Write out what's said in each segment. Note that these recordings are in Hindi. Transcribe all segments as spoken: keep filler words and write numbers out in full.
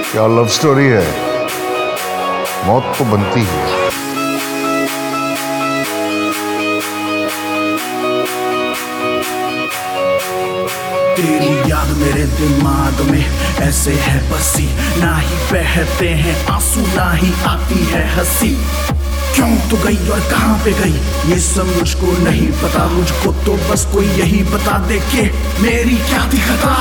क्या लव स्टोरी है। मौत तो बनती है। तेरी याद मेरे दिमाग में ऐसे है बसी, ना ही बहते हैं आंसू ना ही आती है हंसी। क्यों तो गई और कहां पे गई ये सब मुझको नहीं पता, मुझको तो बस कोई यही बता दे कि मेरी क्या थी खता।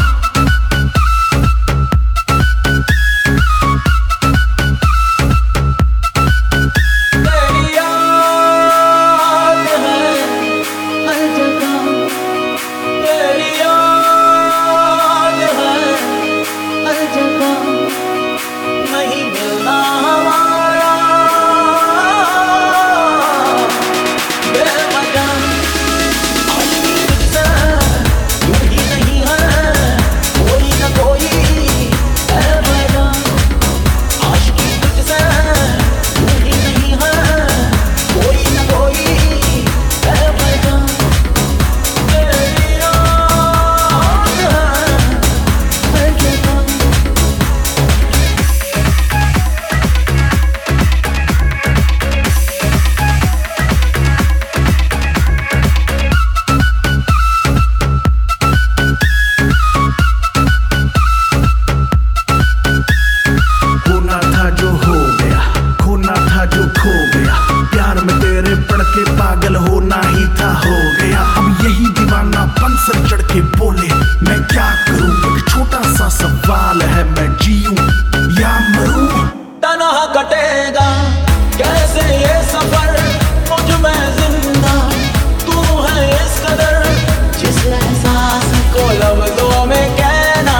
पागल होना ही था हो गया, अब यही दीवाना बन सर चढ़ के बोले मैं क्या करूं। एक छोटा सा सवाल है, मैं जीऊं या मरूं। तन्हा कटेगा कैसे ये सफर, मुझ में जिंदा तू है इस कदर, जिस एहसास को लफ्जों में कहना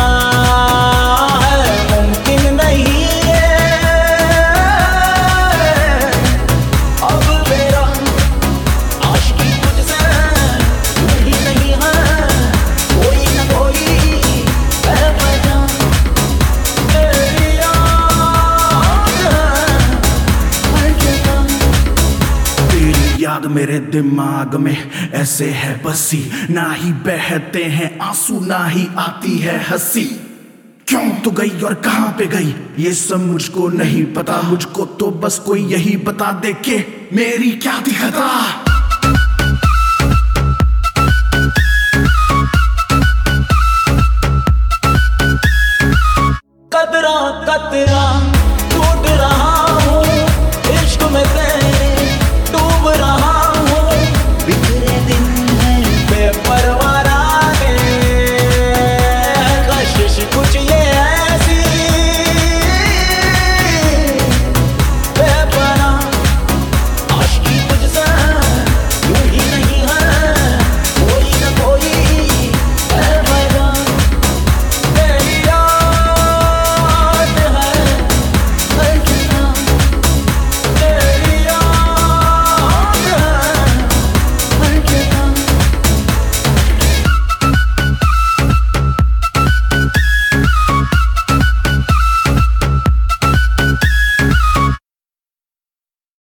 है मुमकिन नहीं है। अब मेरा आशिकी तुझसे नहीं नहीं है, कोई ना कोई है वजह तेरी याद हर जगह। तेरी याद मेरे दिमाग में ऐसे है बसी, ना ही बहते हैं आंसू ना ही आती है हंसी। क्यों तो गई और कहां पे गई ये सब मुझको नहीं पता, मुझको तो बस कोई यही बता दे कि मेरी क्या थी खता।